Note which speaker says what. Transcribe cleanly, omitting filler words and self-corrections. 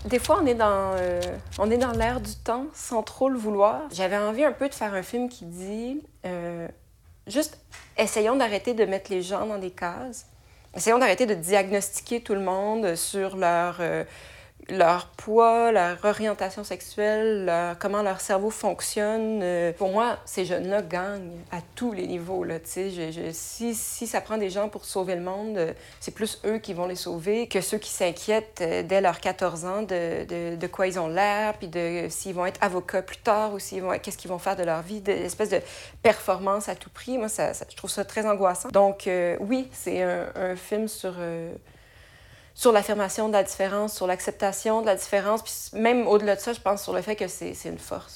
Speaker 1: Des fois, on est dans l'air du temps sans trop le vouloir. J'avais envie un peu de faire un film qui dit juste essayons d'arrêter de mettre les gens dans des cases. Essayons d'arrêter de diagnostiquer tout le monde sur leur poids, leur orientation sexuelle, comment leur cerveau fonctionne. Pour moi, ces jeunes-là gagnent à tous les niveaux. Là, si ça prend des gens pour sauver le monde, c'est plus eux qui vont les sauver que ceux qui s'inquiètent dès leurs 14 ans de quoi ils ont l'air, puis de s'ils vont être avocats plus tard ou qu'est-ce qu'ils vont faire de leur vie, d'espèce de performance à tout prix. Moi, je trouve ça très angoissant. Donc, oui, c'est un film sur l'affirmation de la différence, sur l'acceptation de la différence, puis même au-delà de ça, je pense sur le fait que c'est une force.